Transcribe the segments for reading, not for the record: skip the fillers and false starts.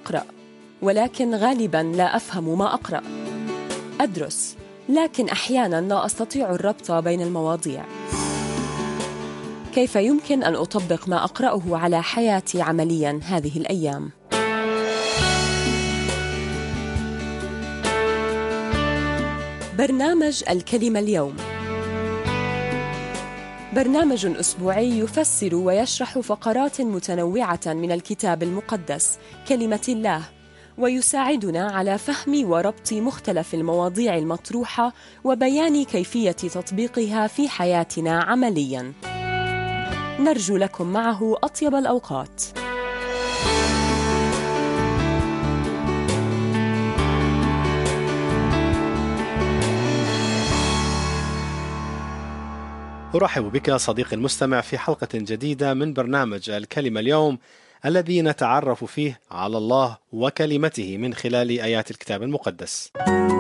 أقرأ، ولكن غالباً لا أفهم ما أقرأ. أدرس، لكن أحياناً لا أستطيع الربط بين المواضيع. كيف يمكن أن أطبق ما أقرأه على حياتي عملياً هذه الأيام؟ برنامج الكلمة اليوم برنامج أسبوعي يفسر ويشرح فقرات متنوعة من الكتاب المقدس كلمة الله، ويساعدنا على فهم وربط مختلف المواضيع المطروحة وبيان كيفية تطبيقها في حياتنا عملياً. نرجو لكم معه أطيب الأوقات. أرحب بك صديقي المستمع في حلقة جديدة من برنامج الكلمة اليوم، الذي نتعرف فيه على الله وكلمته من خلال آيات الكتاب المقدس.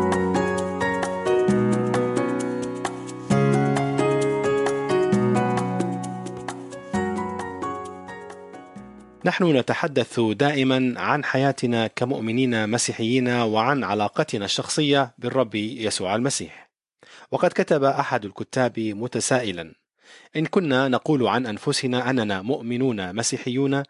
نحن نتحدث دائما عن حياتنا كمؤمنين مسيحيين وعن علاقتنا الشخصية بالرب يسوع المسيح. وقد كتب أحد الكتاب متسائلا: إن كنا نقول عن أنفسنا أننا مؤمنون مسيحيون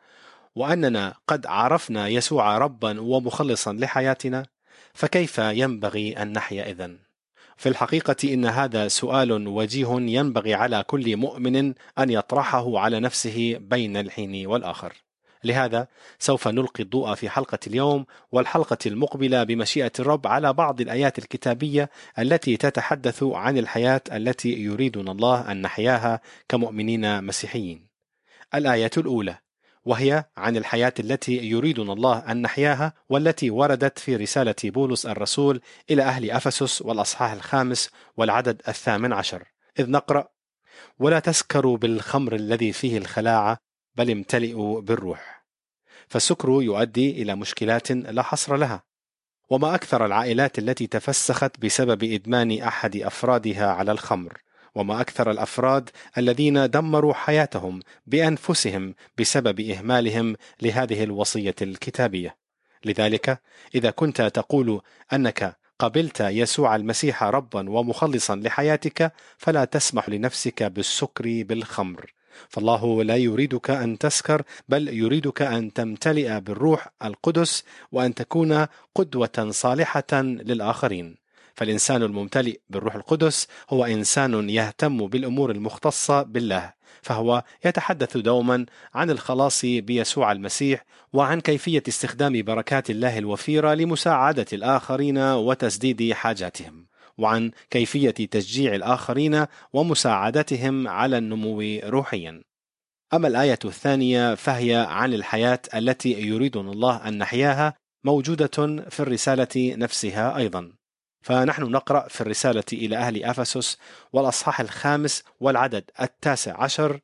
وأننا قد عرفنا يسوع ربا ومخلصا لحياتنا، فكيف ينبغي أن نحيا إذن؟ في الحقيقة إن هذا سؤال وجيه ينبغي على كل مؤمن أن يطرحه على نفسه بين الحين والآخر. لهذا سوف نلقي الضوء في حلقة اليوم والحلقة المقبلة بمشيئة الرب على بعض الآيات الكتابية التي تتحدث عن الحياة التي يريدنا الله أن نحياها كمؤمنين مسيحيين. الآية الأولى، وهي عن الحياة التي يريدنا الله أن نحياها، والتي وردت في رسالة بولس الرسول إلى أهل أفسس والأصحاح 5 والعدد 18، إذ نقرأ: ولا تسكروا بالخمر الذي فيه الخلاعة، بل امتلئوا بالروح. فالسكر يؤدي إلى مشكلات لا حصر لها، وما أكثر العائلات التي تفسخت بسبب إدمان أحد أفرادها على الخمر، وما أكثر الأفراد الذين دمروا حياتهم بأنفسهم بسبب إهمالهم لهذه الوصية الكتابية. لذلك إذا كنت تقول أنك قبلت يسوع المسيح ربا ومخلصا لحياتك، فلا تسمح لنفسك بالسكر بالخمر، فالله لا يريدك أن تسكر، بل يريدك أن تمتلئ بالروح القدس وأن تكون قدوة صالحة للآخرين. فالإنسان الممتلئ بالروح القدس هو إنسان يهتم بالأمور المختصة بالله، فهو يتحدث دوما عن الخلاص بيسوع المسيح وعن كيفية استخدام بركات الله الوفيرة لمساعدة الآخرين وتسديد حاجاتهم، وعن كيفية تشجيع الآخرين ومساعدتهم على النمو روحيا. أما الآية الثانية فهي عن الحياة التي يريدنا الله أن نحياها، موجودة في الرسالة نفسها أيضا. فنحن نقرأ في الرسالة إلى أهل أفسس والأصحاح 5 والعدد 19: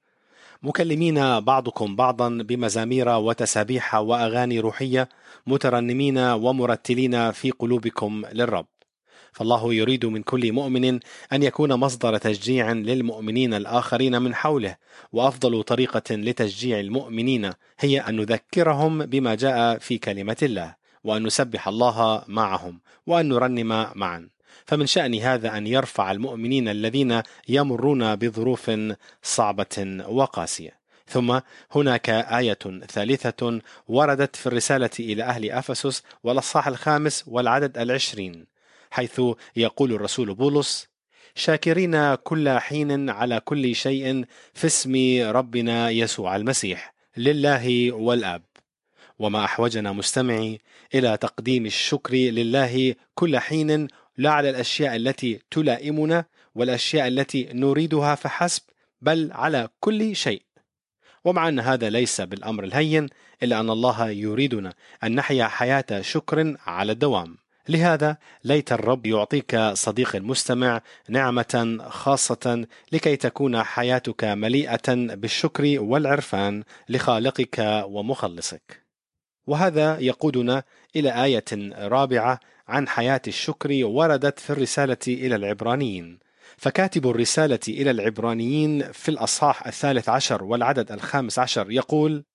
مكلمين بعضكم بعضا بمزامير وتسابيح وأغاني روحية، مترنمين ومرتلين في قلوبكم للرب. فالله يريد من كل مؤمن أن يكون مصدر تشجيع للمؤمنين الآخرين من حوله، وأفضل طريقة لتشجيع المؤمنين هي أن نذكرهم بما جاء في كلمة الله، وأن نسبح الله معهم، وأن نرنم معا. فمن شأن هذا أن يرفع المؤمنين الذين يمرون بظروف صعبة وقاسية. ثم هناك آية ثالثة وردت في الرسالة إلى أهل أفسس والأصحاح 5 والعدد 20، حيث يقول الرسول بولس: شاكرين كل حين على كل شيء في اسم ربنا يسوع المسيح لله والآب. وما أحوجنا مستمعي إلى تقديم الشكر لله كل حين، لا على الأشياء التي تلائمنا والأشياء التي نريدها فحسب، بل على كل شيء. ومع أن هذا ليس بالأمر الهين، إلا أن الله يريدنا أن نحيا حياة شكر على الدوام. لهذا ليت الرب يعطيك صديق المستمع نعمة خاصة لكي تكون حياتك مليئة بالشكر والعرفان لخالقك ومخلصك. وهذا يقودنا إلى آية رابعة عن حياة الشكر وردت في الرسالة إلى العبرانيين. فكاتب الرسالة إلى العبرانيين في الأصحاح 13 والعدد 15 يقول: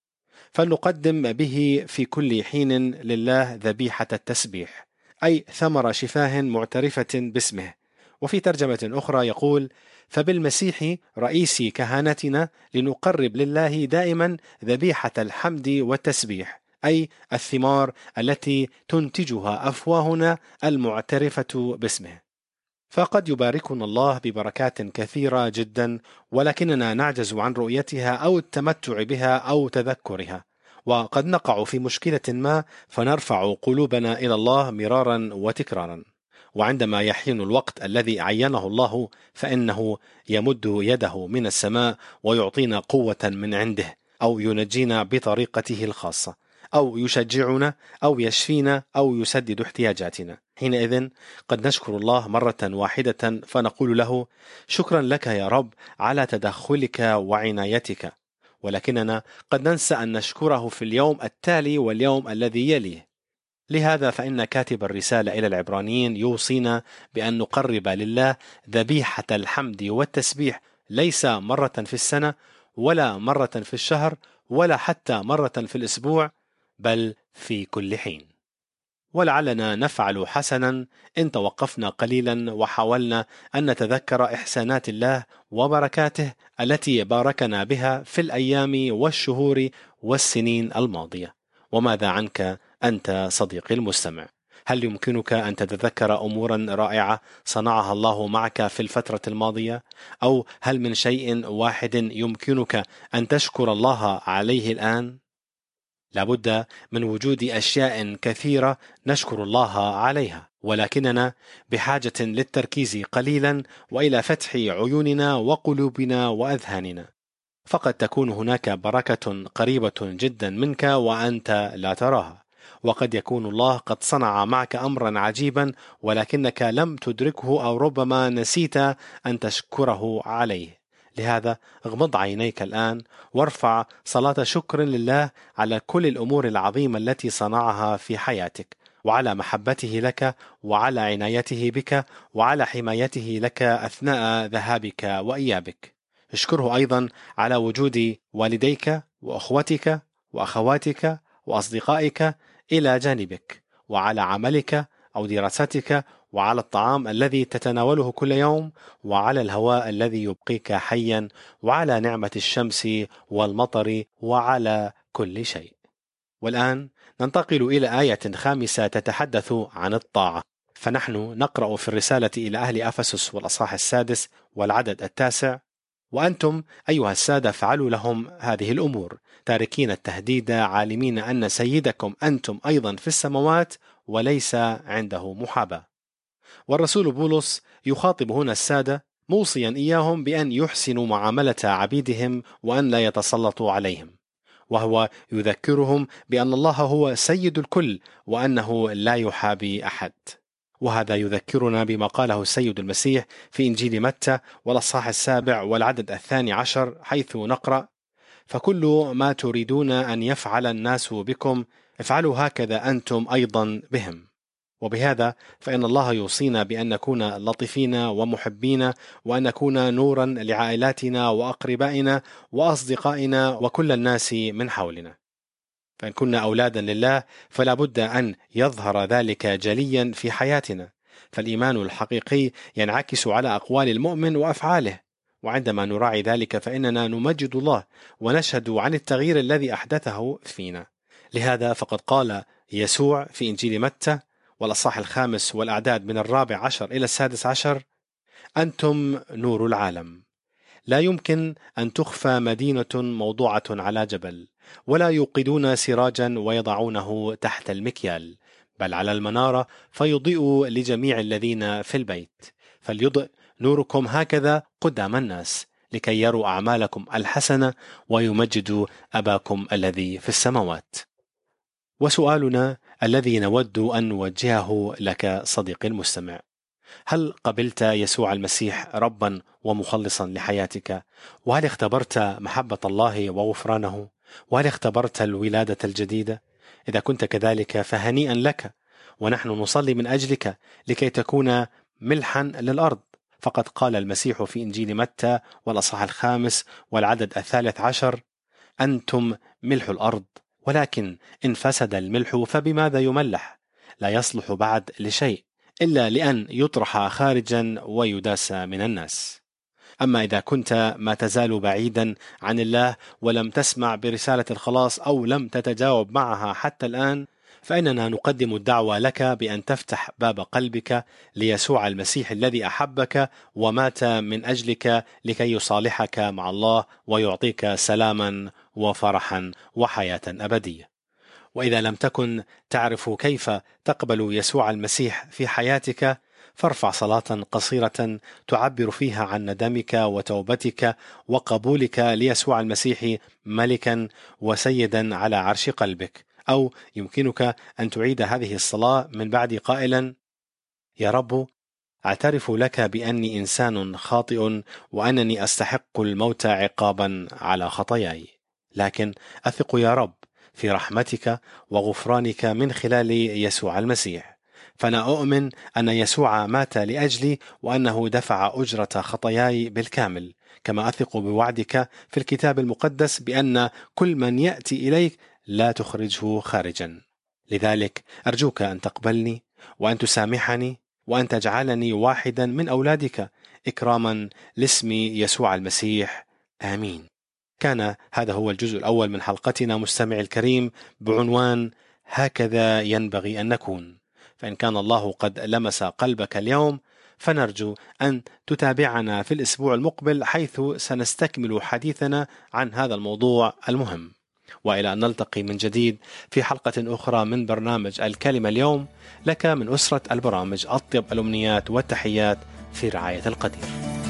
فلنقدم به في كل حين لله ذبيحة التسبيح، أي ثمر شفاه معترفة باسمه. وفي ترجمة أخرى يقول: فبالمسيح رئيس كهنتنا لنقرب لله دائما ذبيحة الحمد والتسبيح، أي الثمار التي تنتجها أفواهنا المعترفة باسمه. فقد يباركنا الله ببركات كثيرة جدا، ولكننا نعجز عن رؤيتها أو التمتع بها أو تذكرها، وقد نقع في مشكلة ما فنرفع قلوبنا إلى الله مرارا وتكرارا، وعندما يحين الوقت الذي عينه الله فإنه يمد يده من السماء ويعطينا قوة من عنده، أو ينجينا بطريقته الخاصة، أو يشجعنا، أو يشفينا، أو يسدد احتياجاتنا. حينئذ قد نشكر الله مرة واحدة فنقول له: شكرا لك يا رب على تدخلك وعنايتك. ولكننا قد ننسى أن نشكره في اليوم التالي واليوم الذي يليه. لهذا فإن كاتب الرسالة إلى العبرانيين يوصينا بأن نقرب لله ذبيحة الحمد والتسبيح، ليس مرة في السنة، ولا مرة في الشهر، ولا حتى مرة في الأسبوع، بل في كل حين. ولعلنا نفعل حسنا إن توقفنا قليلا وحاولنا أن نتذكر إحسانات الله وبركاته التي باركنا بها في الأيام والشهور والسنين الماضية. وماذا عنك أنت صديقي المستمع؟ هل يمكنك أن تتذكر أمورا رائعة صنعها الله معك في الفترة الماضية؟ أو هل من شيء واحد يمكنك أن تشكر الله عليه الآن؟ لابد من وجود أشياء كثيرة نشكر الله عليها، ولكننا بحاجة للتركيز قليلا وإلى فتح عيوننا وقلوبنا وأذهاننا، فقد تكون هناك بركة قريبة جدا منك وأنت لا تراها، وقد يكون الله قد صنع معك أمرا عجيبا ولكنك لم تدركه، أو ربما نسيت أن تشكره عليه. لهذا اغمض عينيك الآن وارفع صلاة شكر لله على كل الأمور العظيمة التي صنعها في حياتك، وعلى محبته لك، وعلى عنايته بك، وعلى حمايته لك أثناء ذهابك وإيابك. اشكره أيضا على وجود والديك وأخوتك وأخواتك وأصدقائك إلى جانبك، وعلى عملك أو دراستك، وعلى الطعام الذي تتناوله كل يوم، وعلى الهواء الذي يبقيك حيا، وعلى نعمة الشمس والمطر، وعلى كل شيء. والآن ننتقل إلى آية خامسة تتحدث عن الطاعة. فنحن نقرأ في الرسالة إلى أهل أفسس والأصحاح 6 والعدد 9: وأنتم أيها السادة فعلوا لهم هذه الأمور، تاركين التهديد، عالمين أن سيدكم أنتم أيضا في السماوات وليس عنده محاباة. والرسول بولس يخاطب هنا السادة موصيا إياهم بأن يحسنوا معاملة عبيدهم وأن لا يتسلطوا عليهم، وهو يذكرهم بأن الله هو سيد الكل وأنه لا يحابي أحد. وهذا يذكرنا بما قاله السيد المسيح في إنجيل متى والأصحاح 7 والعدد 12، حيث نقرأ: فكل ما تريدون أن يفعل الناس بكم افعلوا هكذا أنتم أيضا بهم. وبهذا فإن الله يوصينا بأن نكون لطيفين ومحبين، وأن نكون نورا لعائلاتنا وأقربائنا وأصدقائنا وكل الناس من حولنا. فإن كنا أولادا لله فلا بد أن يظهر ذلك جليا في حياتنا، فالإيمان الحقيقي ينعكس على أقوال المؤمن وأفعاله، وعندما نراعي ذلك فإننا نمجد الله ونشهد عن التغيير الذي أحدثه فينا. لهذا فقد قال يسوع في إنجيل متى والأصحاح 5 والأعداد من 14 إلى 16: أنتم نور العالم. لا يمكن أن تخفى مدينة موضوعة على جبل، ولا يوقدون سراجا ويضعونه تحت المكيال، بل على المنارة فيضيء لجميع الذين في البيت. فليضئ نوركم هكذا قدام الناس لكي يروا أعمالكم الحسنة ويمجدوا أباكم الذي في السماوات. وسؤالنا الذي نود أن نوجهه لك صديقي المستمع: هل قبلت يسوع المسيح ربا ومخلصا لحياتك؟ وهل اختبرت محبة الله وغفرانه؟ وهل اختبرت الولادة الجديدة؟ إذا كنت كذلك فهنيئا لك، ونحن نصلي من أجلك لكي تكون ملحا للأرض. فقد قال المسيح في إنجيل متى والأصحاح 5 والعدد 13: أنتم ملح الأرض، ولكن إن فسد الملح فبماذا يملح؟ لا يصلح بعد لشيء إلا لأن يطرح خارجا ويداس من الناس. أما إذا كنت ما تزال بعيدا عن الله ولم تسمع برسالة الخلاص أو لم تتجاوب معها حتى الآن، فإننا نقدم الدعوة لك بأن تفتح باب قلبك ليسوع المسيح الذي أحبك ومات من أجلك لكي يصالحك مع الله ويعطيك سلاما وفرحا وحياة أبدية. وإذا لم تكن تعرف كيف تقبل يسوع المسيح في حياتك، فارفع صلاة قصيرة تعبر فيها عن ندمك وتوبتك وقبولك ليسوع المسيح ملكا وسيدا على عرش قلبك. أو يمكنك أن تعيد هذه الصلاة من بعد قائلا: يا رب، أعترف لك بأني إنسان خاطئ وأنني أستحق الموت عقابا على خطاياي، لكن أثق يا رب في رحمتك وغفرانك من خلال يسوع المسيح. فأنا أؤمن أن يسوع مات لأجلي وأنه دفع أجرة خطاياي بالكامل، كما أثق بوعدك في الكتاب المقدس بأن كل من يأتي إليك لا تخرجه خارجا. لذلك أرجوك أن تقبلني وأن تسامحني وأن تجعلني واحدا من أولادك إكراما لاسم يسوع المسيح. آمين. كان هذا هو الجزء الأول من حلقتنا مستمع الكريم بعنوان هكذا ينبغي أن نكون. فإن كان الله قد لمس قلبك اليوم، فنرجو أن تتابعنا في الأسبوع المقبل حيث سنستكمل حديثنا عن هذا الموضوع المهم. وإلى أن نلتقي من جديد في حلقة أخرى من برنامج الكلمة اليوم، لك من أسرة البرامج أطيب الأمنيات والتحيات في رعاية القدير.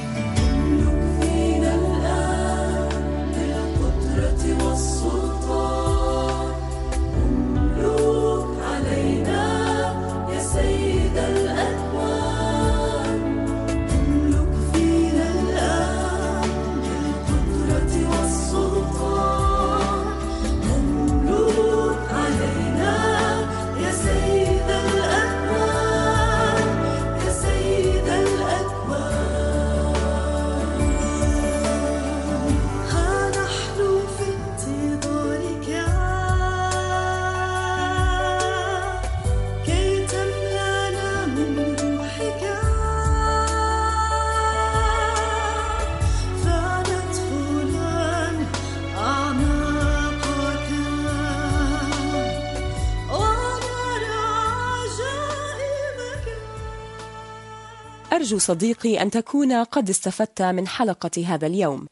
أرجو صديقي أن تكون قد استفدت من حلقة هذا اليوم.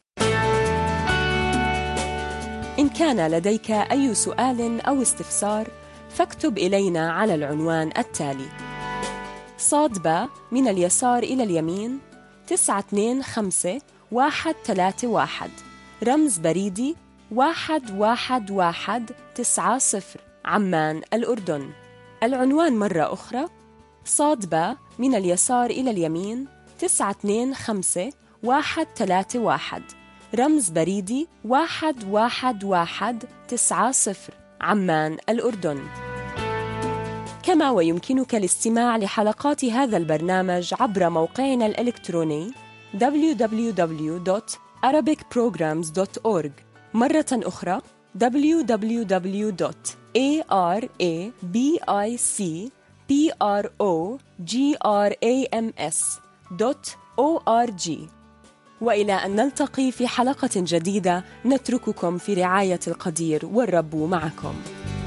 إن كان لديك أي سؤال أو استفسار، فاكتب إلينا على العنوان التالي: ص/ب من اليسار إلى اليمين 925131، رمز بريدي 11190، عمان الأردن. العنوان مرة أخرى: ص/ب من اليسار إلى اليمين 925131، رمز بريدي 11190، عمان الأردن. كما ويمكنك الاستماع لحلقات هذا البرنامج عبر موقعنا الإلكتروني www.arabicprograms.org. مرة أخرى www.arabicprograms.org. وإلى أن نلتقي في حلقة جديدة، نترككم في رعاية القدير والرب معكم.